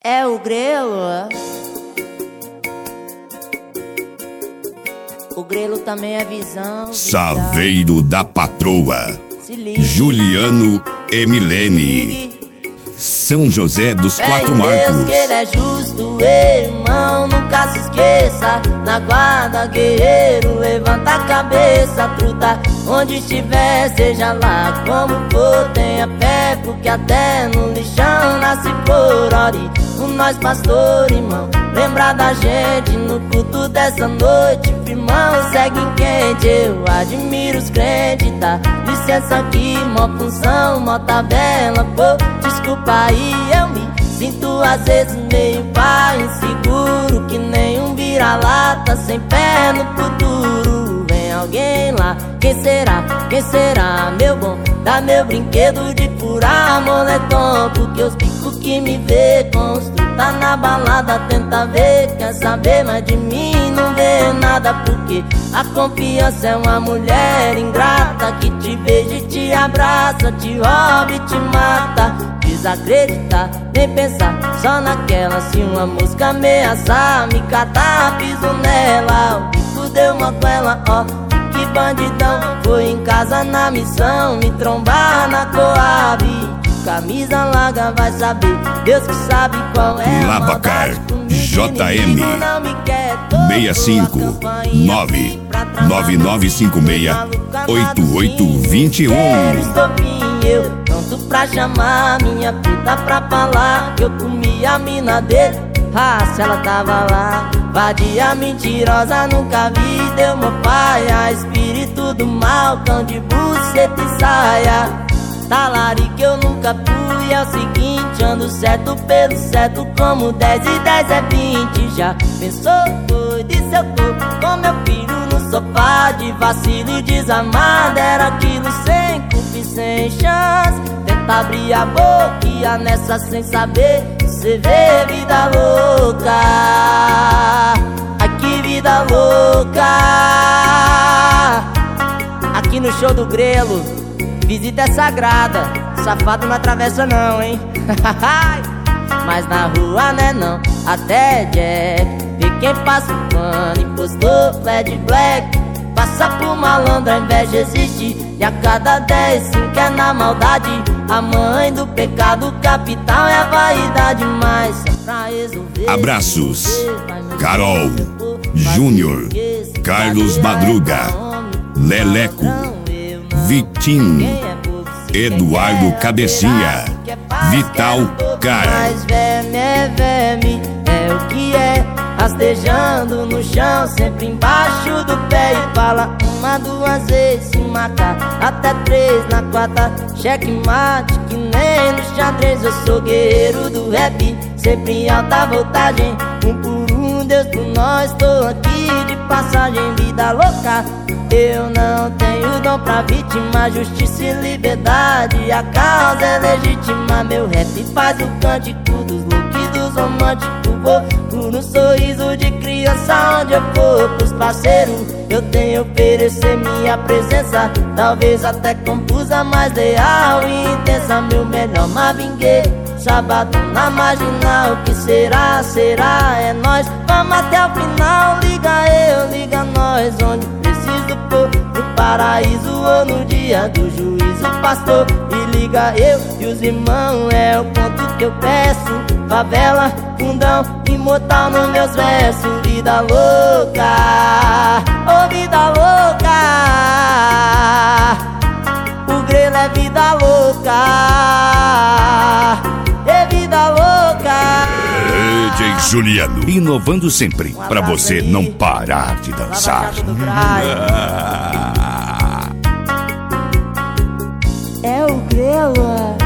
É o grelo. O grelo também é visão. Saveiro da Patroa, Juliano e Milene, São José dos Quatro Marcos. Deus que ele é justo, irmão, nunca se esqueça. Na guarda, guerreiro, levanta a cabeça, truta. Onde estiver, seja lá como for, tenha fé, porque até no lixão nasce por ori. O nós pastor, irmão, lembra da gente no culto dessa noite. Irmão, segue em quente, eu admiro os crentes, tá? Licença aqui, mó função, mó tabela, pô, desculpa aí, eu me sinto às vezes meio pá, inseguro, que nem um vira-lata sem pé no futuro. Vem alguém lá, quem será? Quem será? Meu bom, dá meu brinquedo de furar moletom, porque os picos que me vê constru tá na balada, tenta ver, quer saber, mas de mim não vê nada, porque a confiança é uma mulher ingrata, que te beija e te abraça, te rouba e te mata. Desacreditar, nem pensar só naquela, se uma mosca ameaçar, me catar, piso nela. O bico deu uma coela, ó, que bandidão. Foi em casa na missão, me trombar na Coab. Camisa larga vai saber, Deus que sabe qual é. Lavacar JM 65 99956 8821. Eu pronto pra chamar minha puta pra falar que eu comi a mina dele. Ah, se ela tava lá, vadia mentirosa, nunca vi, deu meu pai. A espírito do mal, cão de buceta e saia. Talarico eu nunca fui, é o seguinte, ando certo pelo certo, como 10 e 10 é 20. Já pensou, doido, e se eu tô com meu filho no sofá, de vacilo desamado, era aquilo sem culpa e sem chance. Tenta abrir a boca nessa sem saber, cê vê vida louca. Ai que vida louca. Aqui no show do Grelo, visita é sagrada, safado não atravessa não, hein? Mas na rua né não, até Jack vê quem passa o pano, impostor, flat black. Passa por malandro, a inveja existe, e a cada 10, 5 é na maldade. A mãe do pecado capital é a vaidade, mas pra resolver. Abraços, Carol, Júnior, Carlos Madruga, Leleco, Vitinho, Eduardo Cabecinha, Vital Cara. Mas verme é verme, é o que é, rastejando no chão, sempre embaixo do pé. E fala uma, duas vezes, se marcar até 3 na quarta, checkmate, que nem no xadrez. Eu sou guerreiro do rap, sempre em alta voltagem, um por um, Deus por nós, tô aqui de passagem. Vida louca, eu não tenho dom pra vítima, justiça e liberdade, a causa é legítima. Meu rap faz o cântico dos loucos e dos românticos. Vou por um sorriso de criança onde eu for. Pros parceiros eu tenho a oferecer minha presença, talvez até confusa, mas leal e intensa. Meu melhor Marvin Gaye, sábado na marginal. O que será, será, é nós, vamos até o final. Liga eu, liga nós, onde preciso pôr, no paraíso ou no dia do juízo, pastor. E liga eu e os irmãos, é o ponto que eu peço. Favela, fundão, imortal nos meus versos. Vida louca, oh vida louca. O Grelo é vida louca, é vida louca. DJ Juliano, inovando sempre, pra você não parar de dançar. É o Grelo.